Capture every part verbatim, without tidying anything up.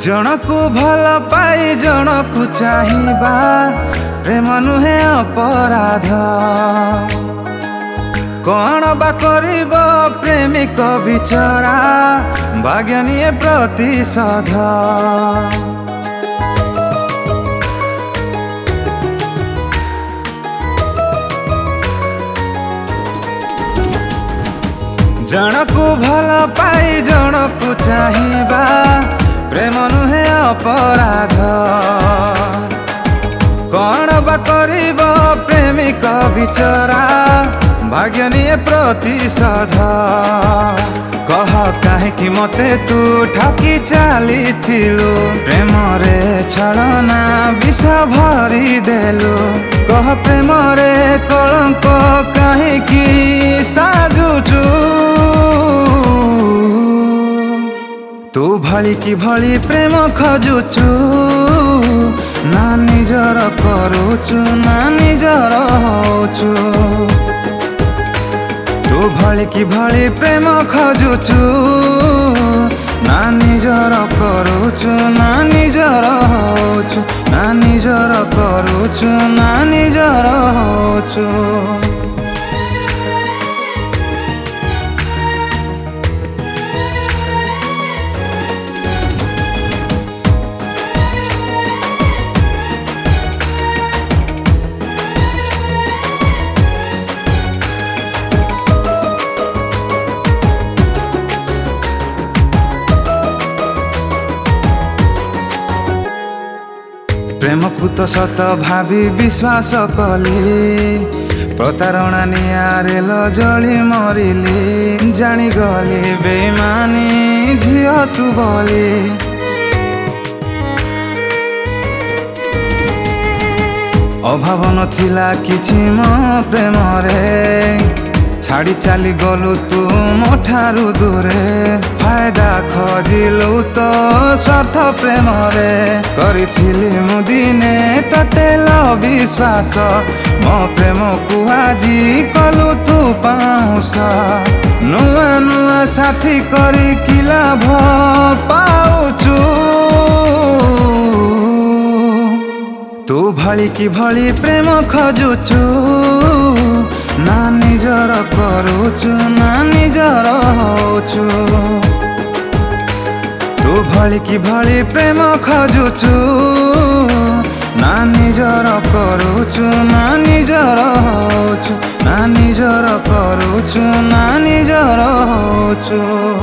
जनकु भल पाई जनकु चाहिबा प्रेम नुहे अपराध। कौन बा करिब प्रेमिक बिचरा भाग्य निये प्रतिशोध। जनकु भल पाई जनकु चाहिबा प्रेम नुहे अपराध। कौन बा करिब प्रेमिक बिचरा भाग्य निये प्रतिशोध। कह काहेकि मते तू ठकी चली थिलु प्रेम रे छलना विष भरी देलु। कह प्रेम रे कलंक काहेकि साजुचु। तू भली कि भली प्रेम खोजुचु ना निजर करुचु ना निजर होचु। तू भली कि भली प्रेम खोजुचु ना निजर करुचु ना निजर होचु ना निजर करुचु ना निजर होचु। प्रेम को तो सत भावी विश्वास कली प्रतारणा नियारे जली मरिली। जानी गली बेईमानी झियो तू बोली। अभाव नथिला किछि मो प्रेम रे छाड़ी चली गलु तू मो ठारू दूरे। फायदा खोजिलु तो स्वार्थ प्रेम रे करिथिली मु दिने तते विश्वास। मो प्रेम को आजी कलु तू पाउस। नुआ नुआ साथी करी कि लाभ पाउचु। तू भली कि भली प्रेम खोजुचु ना निजर करुचु ना निजर होचु। तू भली कि भली प्रेम खोजुचु ना निजर करुचु ना निजर होचु ना निजर करुचु ना निजर होचु।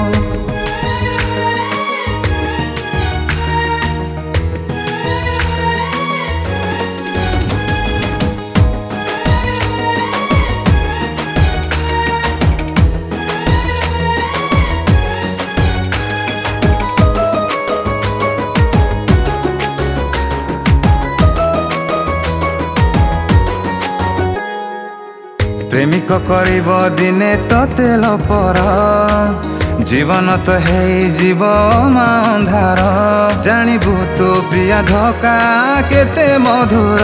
प्रेमिक करिब दिने तो तेल पर जीवन तो है जीव अंधार। जानिबु तू प्रिया धोका केते मधुर।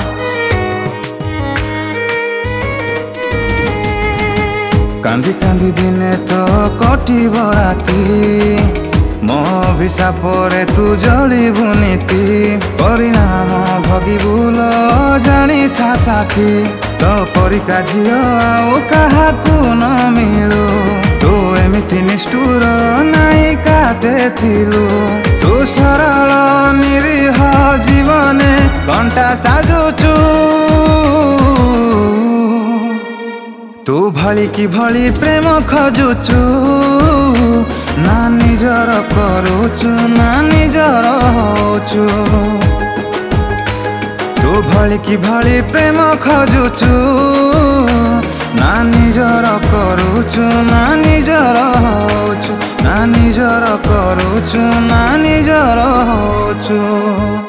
कांदी कांदी दिने तो कटिब राती मो अभिशापरे तू जलिबु नीति। परिणाम भगिबुल जानी था साथी तो परिका झियो आउ काहाकू न मिलू। तू एमिति निष्ठुर नाई काटे थिलु। तू सरल निरीह जीवने कंटा साजुचु। तू भली कि भली प्रेम खोजुचु ना निजर करुचु ना निजर होचु। तू भली कि भली प्रेम खोजुचु ना निजर करुचु ना निजर होचु ना निजर करुचु ना निजर होचु।